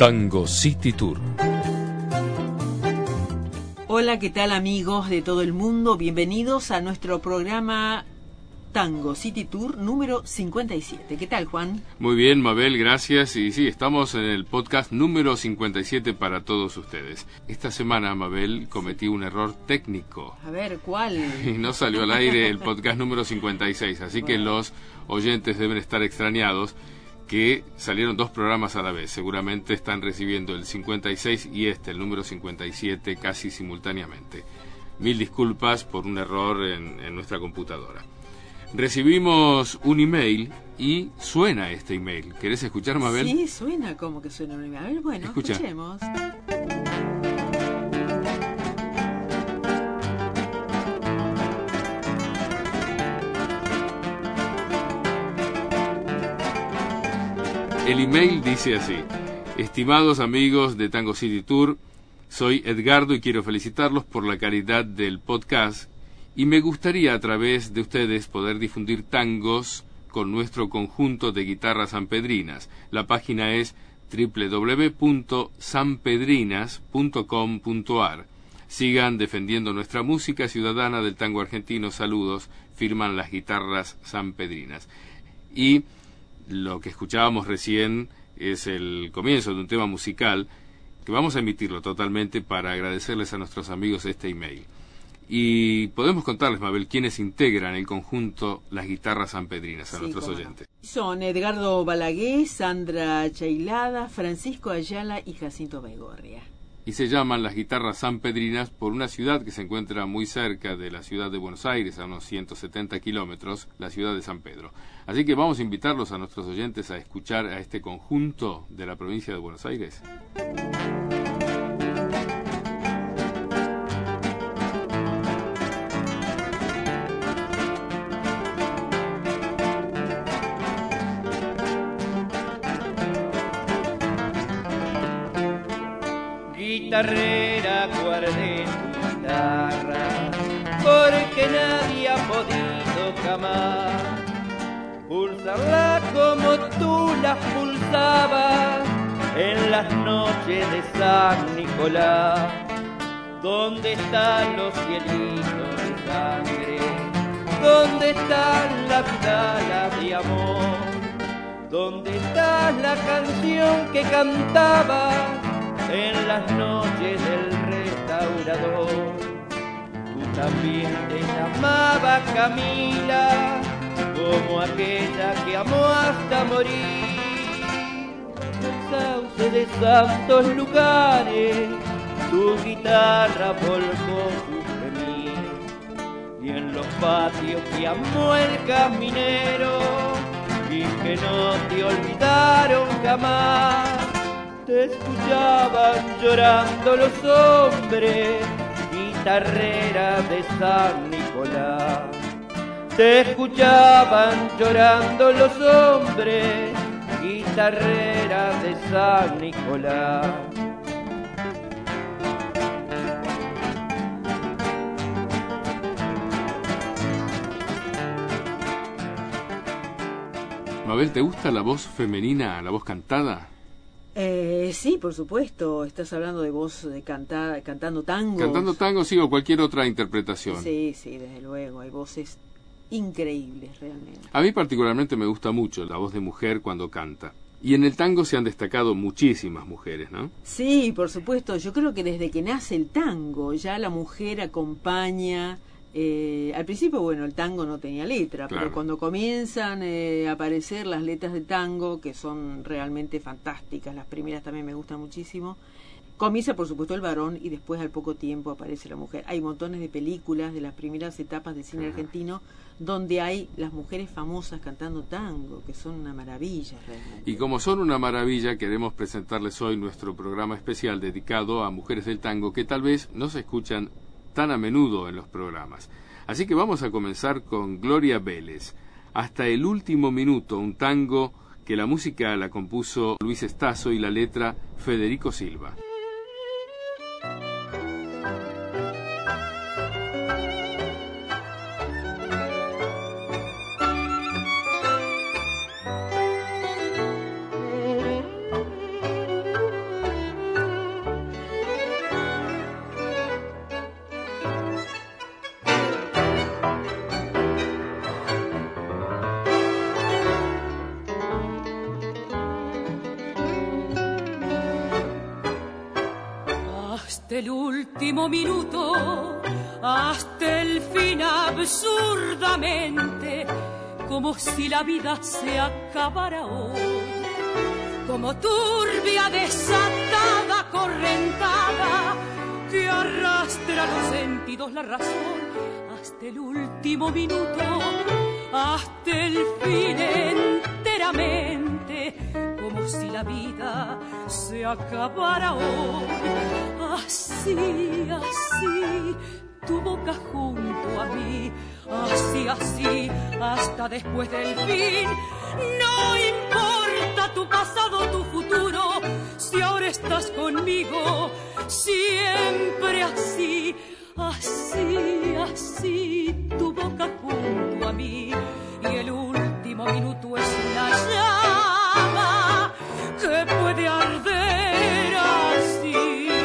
Tango City Tour. Hola, ¿qué tal amigos de todo el mundo? Bienvenidos a nuestro programa Tango City Tour número 57. ¿Qué tal, Juan? Muy bien, Mabel, gracias. Y sí, estamos en el podcast número 57 para todos ustedes. Esta semana, Mabel, cometí un error técnico. A ver, ¿cuál? Y no salió al aire el podcast número 56, así que los oyentes deben estar extrañados que salieron dos programas a la vez. Seguramente están recibiendo el 56 y el número 57, casi simultáneamente. Mil disculpas por un error en nuestra computadora. Recibimos un email y suena este email. ¿Querés escuchar, Mabel? Sí, suena como que suena un email. A ver, bueno, escuchemos. El email dice así: estimados amigos de Tango City Tour, soy Edgardo y quiero felicitarlos por la calidad del podcast y me gustaría a través de ustedes poder difundir tangos con nuestro conjunto de guitarras sanpedrinas. La página es www.sanpedrinas.com.ar. Sigan defendiendo nuestra música ciudadana del tango argentino. Saludos, firman las guitarras sanpedrinas. Y lo que escuchábamos recién es el comienzo de un tema musical que vamos a emitirlo totalmente para agradecerles a nuestros amigos este email. Y podemos contarles, Mabel, quiénes integran el conjunto Las Guitarras Sanpedrinas a nuestros oyentes. Son Edgardo Balaguer, Sandra Chailada, Francisco Ayala y Jacinto Baigorria. Y se llaman Las Guitarras Sanpedrinas por una ciudad que se encuentra muy cerca de la ciudad de Buenos Aires, a unos 170 kilómetros, la ciudad de San Pedro. Así que vamos a invitarlos a nuestros oyentes a escuchar a este conjunto de la provincia de Buenos Aires. Guitarrera, guardé tu guitarra, porque nadie ha podido jamás pulsarla como tú la pulsabas en las noches de San Nicolás. ¿Dónde están los cielitos de sangre? ¿Dónde están las vidalas de amor? ¿Dónde está la canción que cantabas en las noches del restaurador? Tú también te llamabas Camila, como aquella que amó hasta morir. El sauce de santos lugares, tu guitarra volcó su gemir. Y en los patios que amó el caminero, y que no te olvidaron jamás, te escuchaban llorando los hombres, guitarreras de San Nicolás. Te escuchaban llorando los hombres, guitarreras de San Nicolás. Mabel, ¿te gusta la voz femenina, la voz cantada? Sí, por supuesto. Estás hablando de voz de cantando tango. Cantando tango, sí, o cualquier otra interpretación. Sí, desde luego. Hay voces increíbles, realmente. A mí particularmente me gusta mucho la voz de mujer cuando canta. Y en el tango se han destacado muchísimas mujeres, ¿no? Sí, por supuesto. Yo creo que desde que nace el tango, ya la mujer acompaña. Al principio, bueno, el tango no tenía letra, claro, pero cuando comienzan a aparecer las letras de tango, que son realmente fantásticas, las primeras también me gustan muchísimo, comienza por supuesto el varón y después al poco tiempo aparece la mujer. Hay montones de películas de las primeras etapas del cine argentino donde hay las mujeres famosas cantando tango, que son una maravilla realmente. Y como son una maravilla, queremos presentarles hoy nuestro programa especial dedicado a mujeres del tango que tal vez no se escuchan tan a menudo en los programas. Así que vamos a comenzar con Gloria Vélez, Hasta el último minuto, un tango que la música la compuso Luis Estazo y la letra Federico Silva. hasta el último minuto, hasta el fin absurdamente, como si la vida se acabara hoy, como turbia desatada correntada que arrastra los sentidos, la razón, hasta el último minuto, hasta el fin enteramente, como si la vida se acabara hoy. Así, así, tu boca junto a mí, así, así, hasta después del fin. No importa tu pasado, tu futuro, si ahora estás conmigo, siempre así, así, así, tu boca junto a mí, y el último minuto es una llama que puede arder así.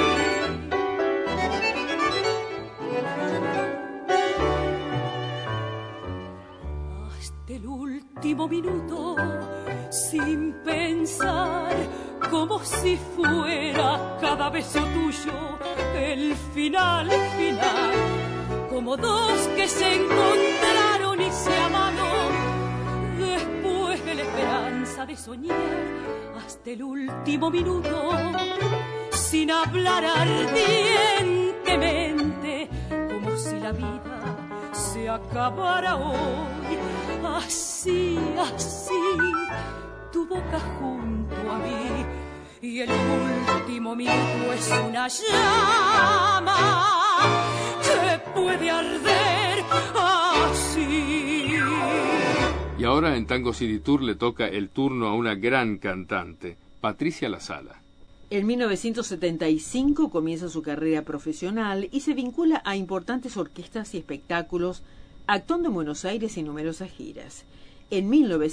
Hasta el último minuto, sin pensar, como si fuera cada beso tuyo el final, final, como dos que se encontraron y se amaron después de la esperanza de soñar, hasta el último minuto, sin hablar ardientemente, como si la vida se acabara hoy. Así, así, tu boca junto a mí, y el último minuto es una llama que puede arder así. Y ahora en Tango City Tour le toca el turno a una gran cantante, Patricia La Sala. En 1975 comienza su carrera profesional y se vincula a importantes orquestas y espectáculos, actuando en Buenos Aires y numerosas giras. En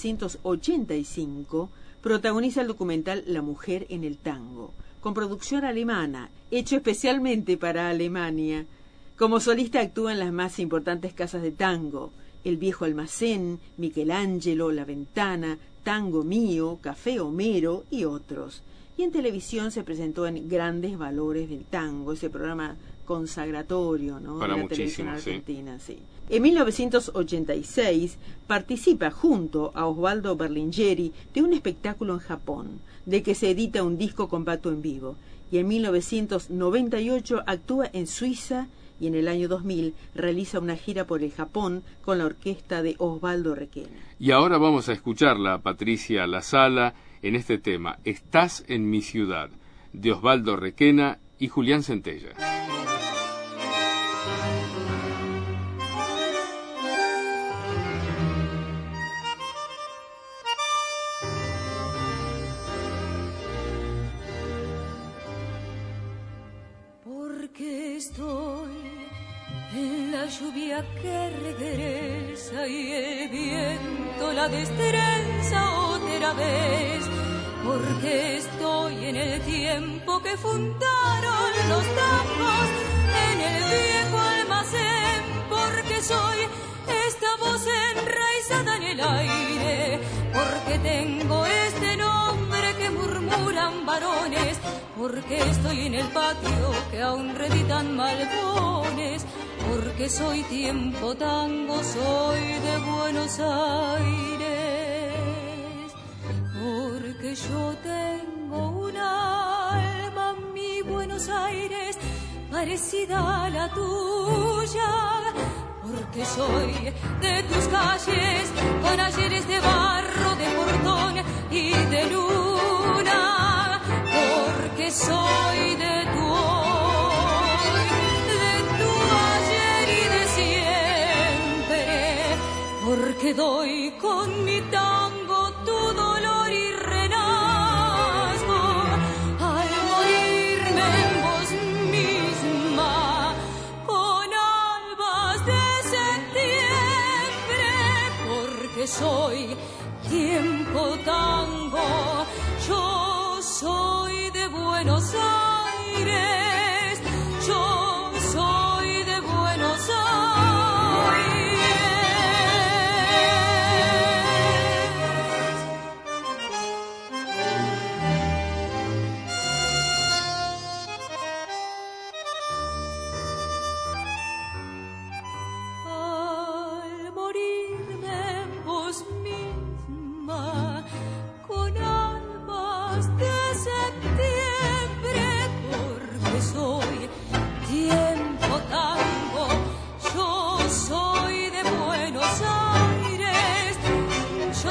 1985 protagoniza el documental La mujer en el tango, con producción alemana, hecho especialmente para Alemania. Como solista actúa en las más importantes casas de tango, El Viejo Almacén, Michelangelo, La Ventana, Tango Mío, Café Homero y otros. Y en televisión se presentó en Grandes Valores del Tango, ese programa consagratorio, ¿no?, para de la televisión muchísimo, argentina, sí. En 1986 participa junto a Osvaldo Berlingeri de un espectáculo en Japón, de que se edita un disco compacto en vivo. Y en 1998 actúa en Suiza y en el año 2000 realiza una gira por el Japón con la orquesta de Osvaldo Requena. Y ahora vamos a escucharla a Patricia La Sala en este tema, Estás en mi ciudad, de Osvaldo Requena y Julián Centella. Porque estoy en la lluvia que regresa y el viento la destreza otra vez, porque estoy en el tiempo que fundaron los tangos en el viejo almacén, porque soy esta voz enraizada en el aire, porque tengo este nombre que murmuran varones, porque estoy en el patio que aún reeditan malbones, porque soy tiempo tango, soy de Buenos Aires, porque yo tengo un alma, mi Buenos Aires, parecida a la tuya, porque soy de tus calles, con ayeres de barro, de portón y de luna, porque soy de tu hoy, de tu ayer y de siempre, porque doy con mi tango tu dolor y renazgo, al morirme en vos misma, con albas de septiembre, porque soy tiempo tango, yo soy de Buenos Aires, yo soy de Buenos Aires.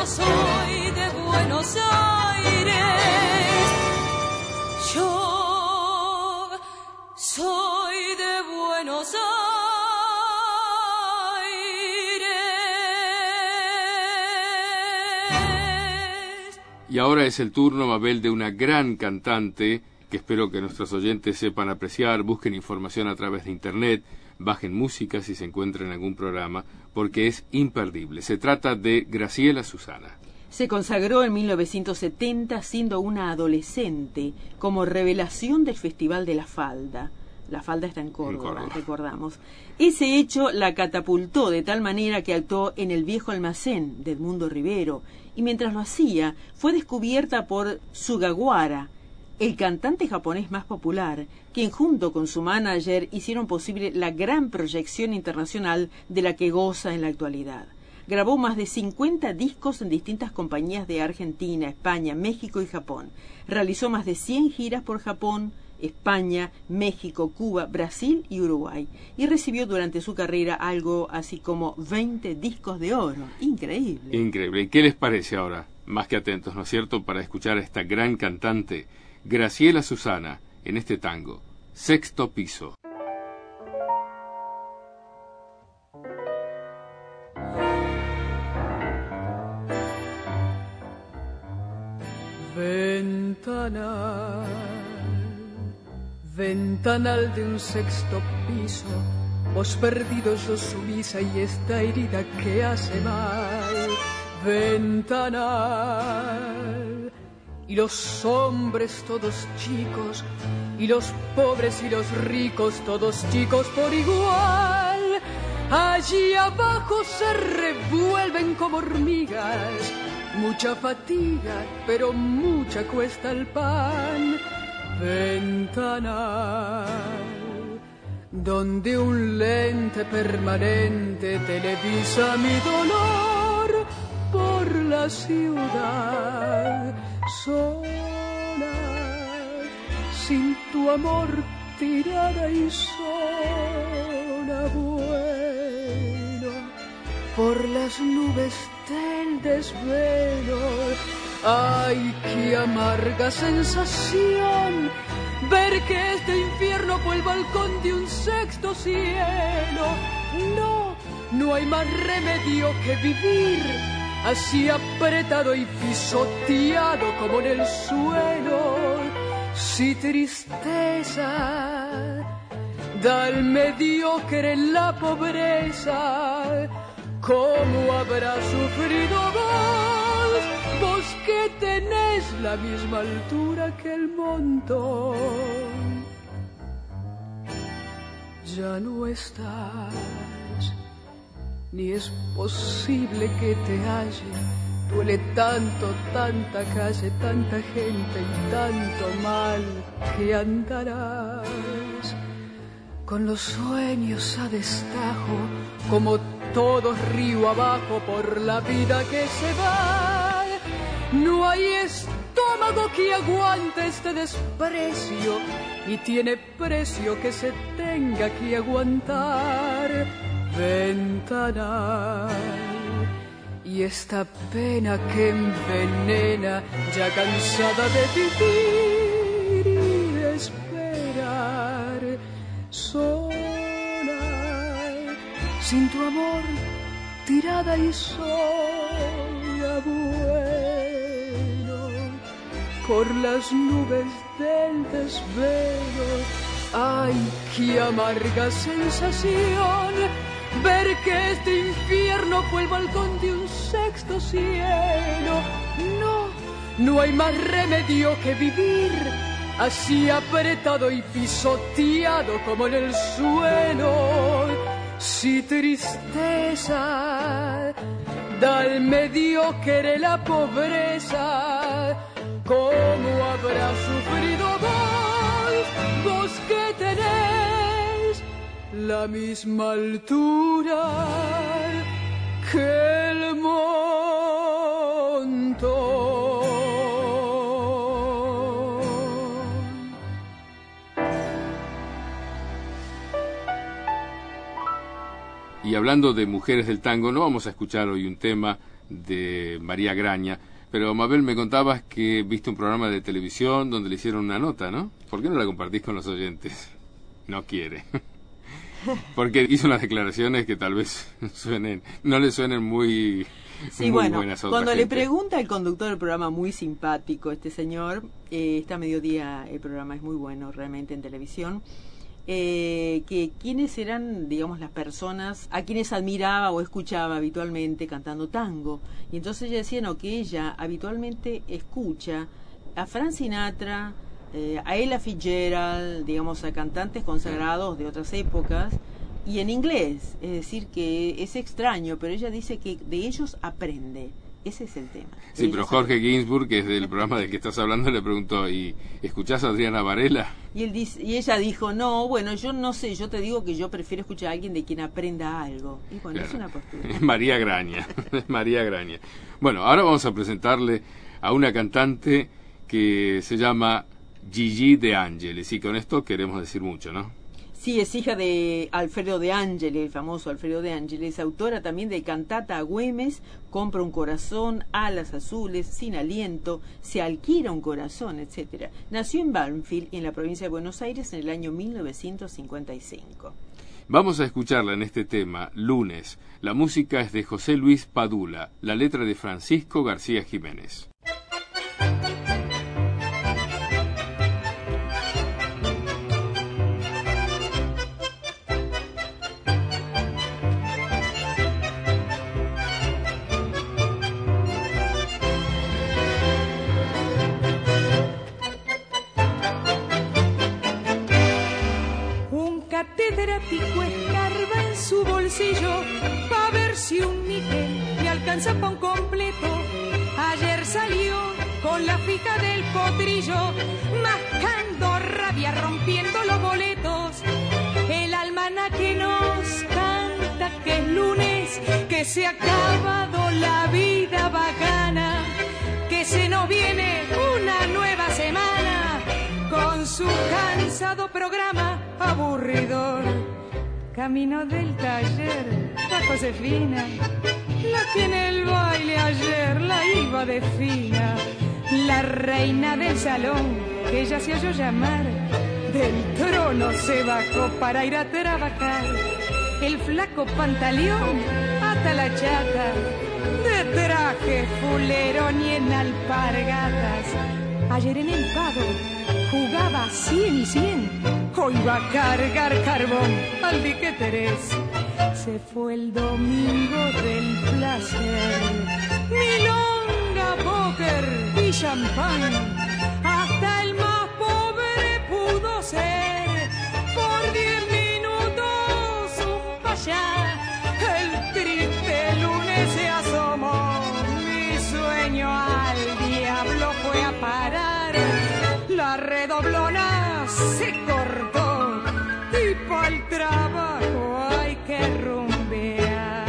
soy de Buenos Aires. Yo soy de Buenos Aires. Y ahora es el turno, Mabel, de una gran cantante que espero que nuestros oyentes sepan apreciar. Busquen información a través de Internet, bajen música si se encuentran en algún programa, porque es imperdible. Se trata de Graciela Susana. Se consagró en 1970 siendo una adolescente como revelación del Festival de la Falda. La Falda está en Córdoba, recordamos. Ese hecho la catapultó de tal manera que actuó en El Viejo Almacén de Edmundo Rivero, y mientras lo hacía fue descubierta por Sugawara, el cantante japonés más popular, quien junto con su manager hicieron posible la gran proyección internacional de la que goza en la actualidad. Grabó más de 50 discos en distintas compañías de Argentina, España, México y Japón. Realizó más de 100 giras por Japón, España, México, Cuba, Brasil y Uruguay. Y recibió durante su carrera algo así como 20 discos de oro. Increíble. Increíble. ¿Y qué les parece ahora? Más que atentos, ¿no es cierto?, para escuchar a esta gran cantante, Graciela Susana, en este tango, Sexto Piso. Ventanal, ventanal de un sexto piso, vos perdidos yo subís ahí esta herida que hace mal. Ventanal, y los hombres todos chicos, y los pobres y los ricos todos chicos por igual. Allí abajo se revuelven como hormigas, mucha fatiga, pero mucha cuesta el pan. Ventanal, donde un lente permanente televisa mi dolor por la ciudad. Sola, sin tu amor, tirada y sola, vuelo por las nubes del desvelo. Ay, qué amarga sensación ver que este infierno fue el balcón de un sexto cielo. No, no hay más remedio que vivir así apretado y pisoteado como en el suelo. Si tristeza da al mediocre la pobreza, ¿cómo habrá sufrido vos, vos que tenés la misma altura que el montón? Ya no estás, ni es posible que te halle. Duele tanto, tanta calle, tanta gente y tanto mal que andarás con los sueños a destajo, como todos río abajo por la vida que se va. No hay estómago que aguante este desprecio, y tiene precio que se tenga que aguantar. Ventanal, y esta pena que envenena, ya cansada de vivir y de esperar. Sola, sin tu amor, tirada y sola, vuelo por las nubes del desvelo. Ay, qué amarga sensación ver que este infierno fue el balcón de un sexto cielo. No, no hay más remedio que vivir así apretado y pisoteado como en el suelo. Si tristeza da al mediocre la pobreza, ¿cómo habrá sufrido vos, vos que tenés la misma altura que el montón? Y hablando de mujeres del tango, no vamos a escuchar hoy un tema de María Graña. Pero Mabel, me contabas que viste un programa de televisión donde le hicieron una nota, ¿no? ¿Por qué no la compartís con los oyentes? No quiere. Porque hizo unas declaraciones que tal vez no le suenen muy... Sí, muy bueno, buenas a otra cuando gente. le pregunta al conductor del programa, muy simpático este señor, está a mediodía, el programa es muy bueno realmente en televisión, que quiénes eran, digamos, las personas a quienes admiraba o escuchaba habitualmente cantando tango. Y entonces ella decía, no, que ella habitualmente escucha a Frank Sinatra, a Ella Fitzgerald, digamos, a cantantes consagrados de otras épocas, y en inglés, es decir, que es extraño, pero ella dice que de ellos aprende. Ese es el tema. Sí, pero Jorge Ginsburg, que es del programa del que estás hablando, le preguntó, ¿y escuchás a Adriana Varela? Y ella dijo, no, bueno, yo no sé, yo te digo que yo prefiero escuchar a alguien de quien aprenda algo. Y bueno, Claro. es una postura. Es María Graña, es María Graña. Bueno, ahora vamos a presentarle a una cantante que se llama Gigi De Angelis, y con esto queremos decir mucho, ¿no? Sí, es hija de Alfredo De Angelis, el famoso Alfredo De Angelis, autora también de Cantata a Güemes, Compra un corazón, Alas azules, Sin aliento, Se alquila un corazón, etcétera. Nació en Banfield, en la provincia de Buenos Aires, en el año 1955. Vamos a escucharla en este tema, Lunes. La música es de José Luis Padula, la letra de Francisco García Jiménez. Catedrático escarba en su bolsillo pa' ver si un níquel le alcanza pa' un completo. Ayer salió con la fija del potrillo, mascando rabia, rompiendo los boletos. El almanaque nos canta que es lunes, que se ha acabado la vida bacana, que se nos viene una nueva semana con su cansado programa aburridor. Camino del taller, la Josefina, la que en el baile ayer la iba de fina, la reina del salón, que ella se oyó llamar, del trono se bajó para ir a trabajar. El flaco Pantaleón ata la chata, de traje fulero ni en alpargatas. Ayer en el pago jugaba 100 y 100, hoy va a cargar carbón al dique Terés. Se fue el domingo del placer, milonga, póker y champán, hasta el más pobre pudo ser, por 10 minutos un payá. El triste lunes se asomó, mi sueño al diablo fue a parar. La redoblona se cortó y pa'l trabajo hay que rumbear.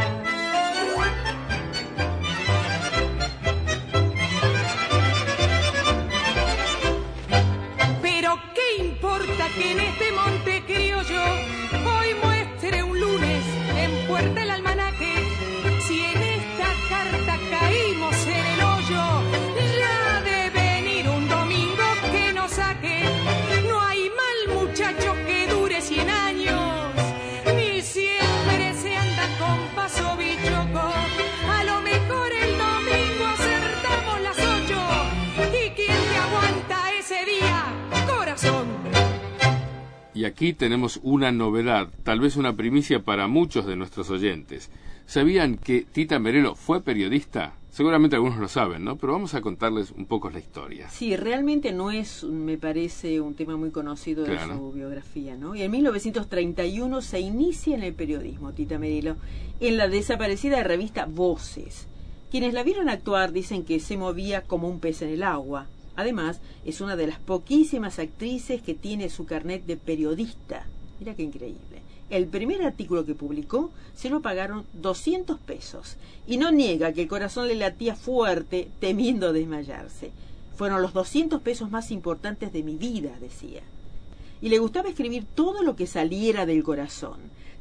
Pero qué importa que en este monte criollo hoy muestre un lunes en Puerta el Almanaque, si en esta carta caímos en el hoyo, ya de venir un domingo que nos saque. No hay mal muchacho que dure 100 años, ni siempre se anda con paso bichoco. A lo mejor el domingo acertamos las 8, y quién te aguanta ese día, corazón. Y aquí tenemos una novedad, tal vez una primicia para muchos de nuestros oyentes. ¿Sabían que Tita Merelo fue periodista? Seguramente algunos lo saben, ¿no? Pero vamos a contarles un poco la historia. Sí, realmente no es, me parece, un tema muy conocido de Claro. su biografía, ¿no? Y en 1931 se inicia en el periodismo, Tita Merelo, en la desaparecida revista Voces. Quienes la vieron actuar dicen que se movía como un pez en el agua. Además, es una de las poquísimas actrices que tiene su carnet de periodista. Mira qué increíble. El primer artículo que publicó se lo pagaron 200 pesos. Y no niega que el corazón le latía fuerte, temiendo desmayarse. Fueron los 200 pesos más importantes de mi vida, decía. Y le gustaba escribir todo lo que saliera del corazón.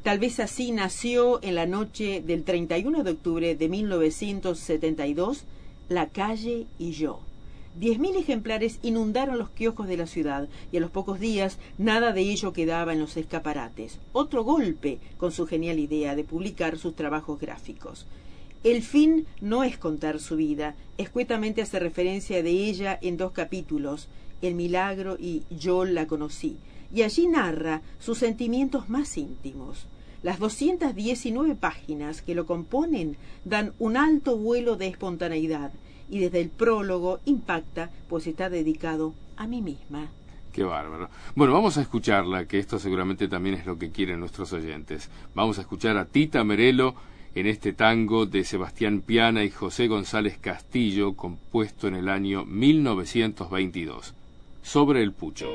Tal vez así nació en la noche del 31 de octubre de 1972 La calle y yo. 10.000 ejemplares inundaron los kioscos de la ciudad y a los pocos días nada de ello quedaba en los escaparates. Otro golpe con su genial idea de publicar sus trabajos gráficos. El fin no es contar su vida, escuetamente hace referencia de ella en 2 capítulos, El milagro y Yo la conocí, y allí narra sus sentimientos más íntimos. Las 219 páginas que lo componen dan un alto vuelo de espontaneidad y desde el prólogo impacta, pues está dedicado a mí misma. Qué bárbaro. Bueno, vamos a escucharla, que esto seguramente también es lo que quieren nuestros oyentes. Vamos a escuchar a Tita Merelo en este tango de Sebastián Piana y José González Castillo, compuesto en el año 1922, Sobre el Pucho.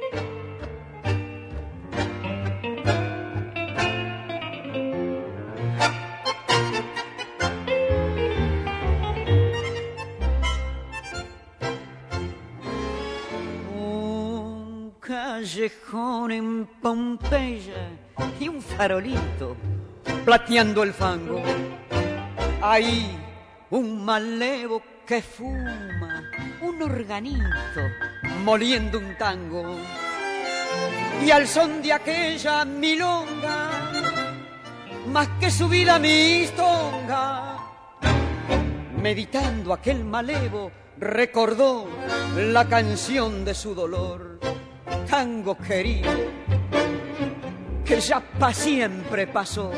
Callejón en Pompeya y un farolito plateando el fango. Ahí un malevo que fuma, un organito moliendo un tango. Y al son de aquella milonga, más que su vida mistonga, meditando aquel malevo, recordó la canción de su dolor. Tango querido, que ya pa' siempre pasó.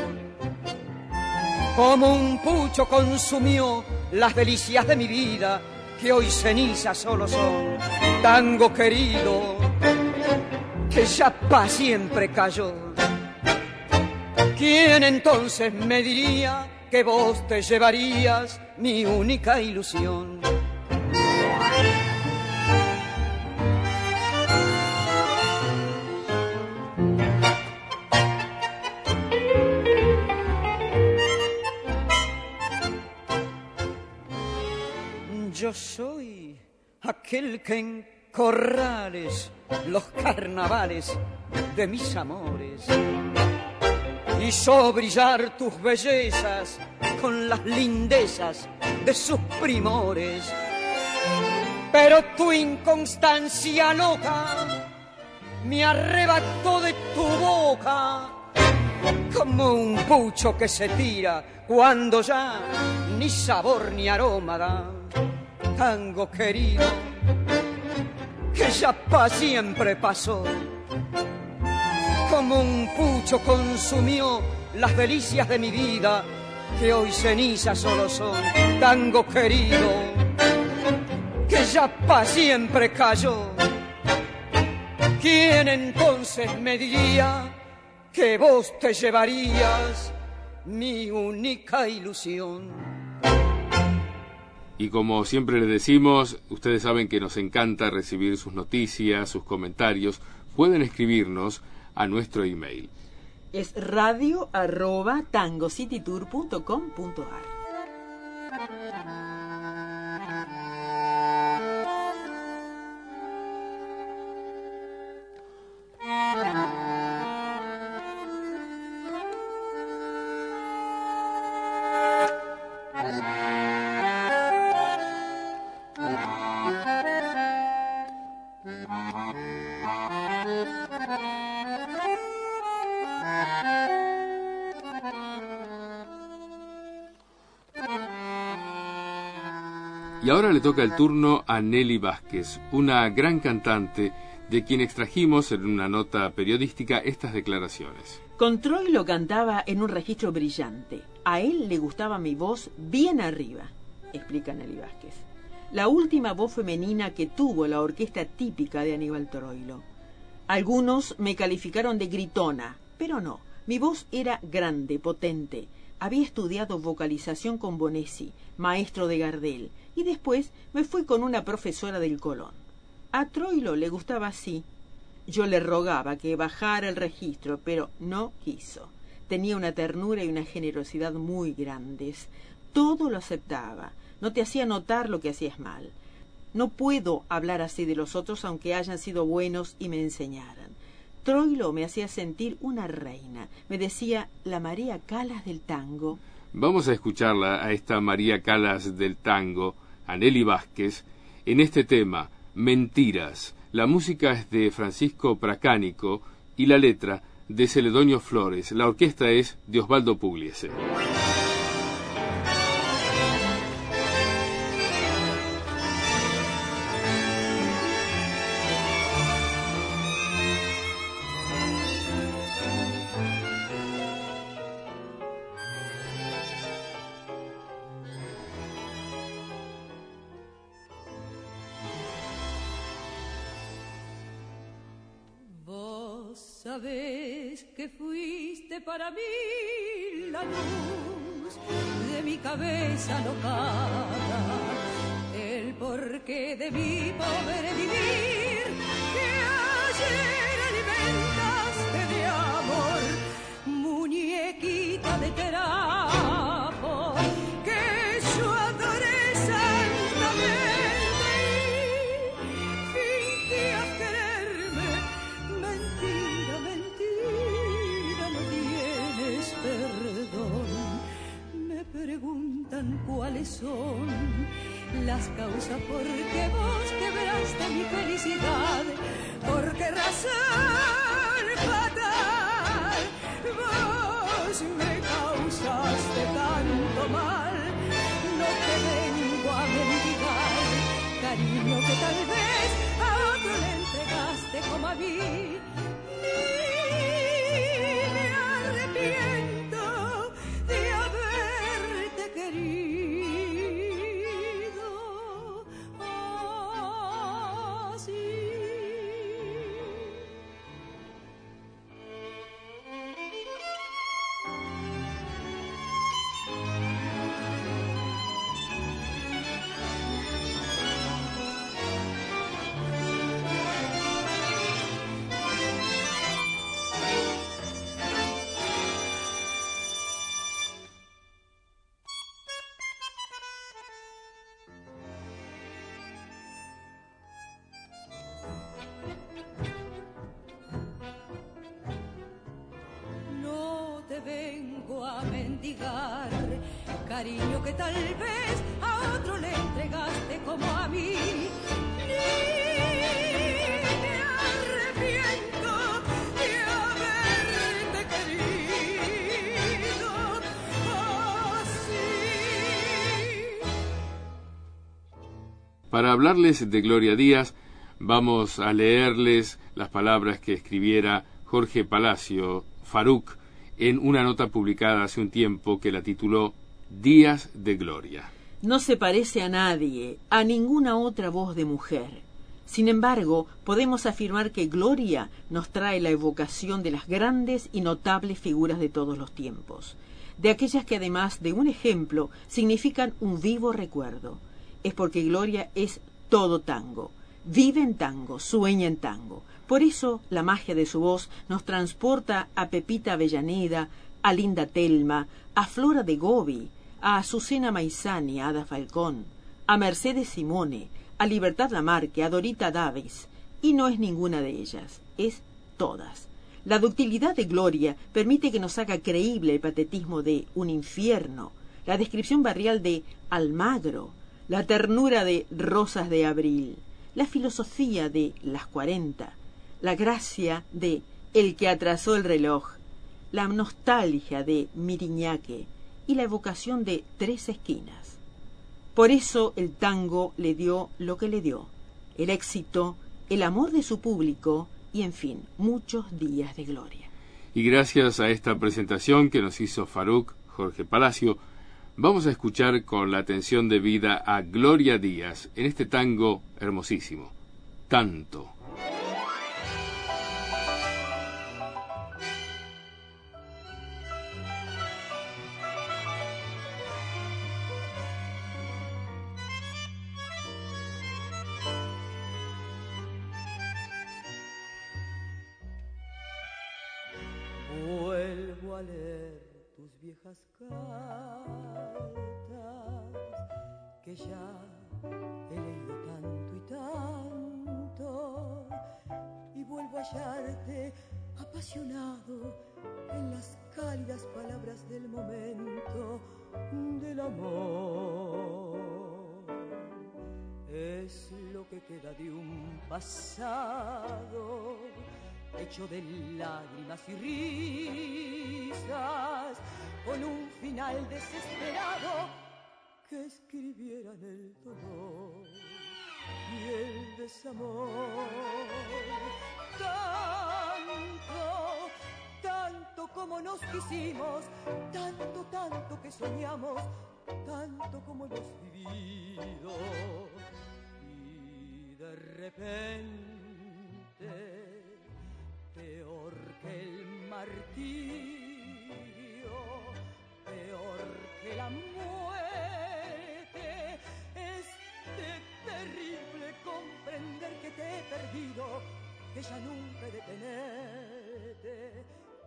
Como un pucho consumió las delicias de mi vida, que hoy cenizas solo son. Tango querido, que ya pa' siempre cayó. ¿Quién entonces me diría que vos te llevarías mi única ilusión? Yo soy aquel que en corrales los carnavales de mis amores hizo brillar tus bellezas con las lindezas de sus primores. Pero tu inconstancia loca me arrebató de tu boca como un pucho que se tira cuando ya ni sabor ni aroma da. Tango querido, que ya pa' siempre pasó. Como un pucho consumió las delicias de mi vida, que hoy cenizas solo son. Tango querido, que ya pa' siempre cayó. ¿Quién entonces me diría que vos te llevarías mi única ilusión? Y como siempre les decimos, ustedes saben que nos encanta recibir sus noticias, sus comentarios. Pueden escribirnos a nuestro email. Es radio@tangocitytour.com.ar. Y ahora le toca el turno a Nelly Vázquez, una gran cantante de quien extrajimos en una nota periodística estas declaraciones. Con Troilo cantaba en un registro brillante. A él le gustaba mi voz bien arriba, explica Nelly Vázquez. La última voz femenina que tuvo la orquesta típica de Aníbal Troilo. Algunos me calificaron de gritona, pero no. Mi voz era grande, potente. Había estudiado vocalización con Bonesi, maestro de Gardel, y después me fui con una profesora del Colón. A Troilo le gustaba así. Yo le rogaba que bajara el registro, pero no quiso. Tenía una ternura y una generosidad muy grandes. Todo lo aceptaba. No te hacía notar lo que hacías mal. No puedo hablar así de los otros, aunque hayan sido buenos y me enseñaran. Troilo me hacía sentir una reina. Me decía la María Callas del tango. Vamos a escucharla a esta María Callas del tango, a Nelly Vázquez, en este tema, Mentiras. La música es de Francisco Pracánico y la letra de Celedonio Flores. La orquesta es de Osvaldo Pugliese. Sabes que fuiste para mí la luz de mi cabeza alocada, el porqué de mi pobre vivir, que ayer alimentaste de amor, muñequita de trapo, que yo adoré santamente y fingías quererme. Mentira, no tienes perdón. Me preguntan cuáles son las causas por qué vos quebraste mi felicidad, por qué razón fatal vos me causaste tanto mal. No te vengo a mendigar, cariño, que tal vez a otro le entregaste como a mí. Me arrepiento de haberte querido así. Vengo a mendigar, cariño, que tal vez a otro le entregaste como a mí. Me arrepiento de haberte querido así. Para hablarles de Gloria Díaz, vamos a leerles las palabras que escribiera Jorge Palacio, Faruk, en una nota publicada hace un tiempo que la tituló Días de Gloria. No se parece a nadie, a ninguna otra voz de mujer. Sin embargo, podemos afirmar que Gloria nos trae la evocación de las grandes y notables figuras de todos los tiempos, de aquellas que además de un ejemplo significan un vivo recuerdo. Es porque Gloria es todo tango, vive en tango, sueña en tango. Por eso la magia de su voz nos transporta a Pepita Avellaneda, a Linda Telma, a Flora de Gobi, a Azucena Maizani, a Ada Falcón, a Mercedes Simone, a Libertad Lamarque, a Dorita Davis, y no es ninguna de ellas, es todas. La ductilidad de Gloria permite que nos haga creíble el patetismo de Un infierno, la descripción barrial de Almagro, la ternura de Rosas de Abril, la filosofía de Las 40, la gracia de El que atrasó el reloj, la nostalgia de Miriñaque y la evocación de Tres Esquinas. Por eso el tango le dio lo que le dio, el éxito, el amor de su público y, en fin, muchos días de gloria. Y gracias a esta presentación que nos hizo Faruk, Jorge Palacio, vamos a escuchar con la atención debida a Gloria Díaz en este tango hermosísimo, Tanto. Vuelvo a leer tus viejas cartas que ya he leído tanto y tanto, y vuelvo a hallarte apasionado en las cálidas palabras del momento del amor. Es lo que queda de un pasado hecho de lágrimas y risas, con un final desesperado que escribieran el dolor y el desamor. Tanto como nos quisimos, tanto que soñamos, tanto como hemos vivido, y de repente, peor que el martirio, peor que la muerte, es terrible comprender que te he perdido, que ya nunca he de tenerte.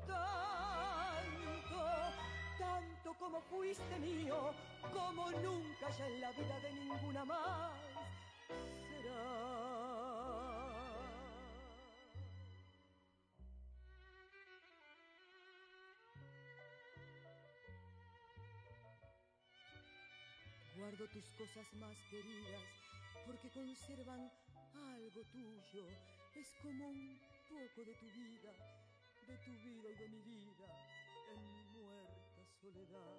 Tanto como fuiste mío, como nunca ya en la vida de ninguna más será. Guardo tus cosas más queridas, porque conservan algo tuyo. Es como un poco de tu vida y de mi vida, en mi muerta soledad.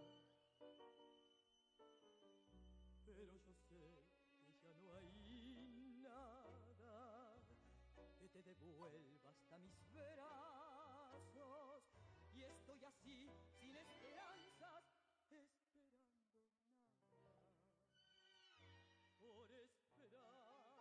Pero yo sé que ya no hay nada que te devuelva hasta mis brazos, y estoy así, sin esperanzas, esperando nada, por esperar.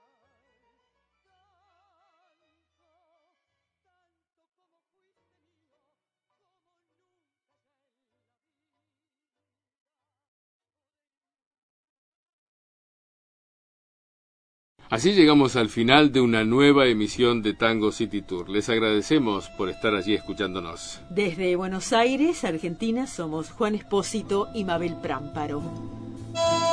Así llegamos al final de una nueva emisión de Tango City Tour. Les agradecemos por estar allí escuchándonos. Desde Buenos Aires, Argentina, somos Juan Espósito y Mabel Prámparo.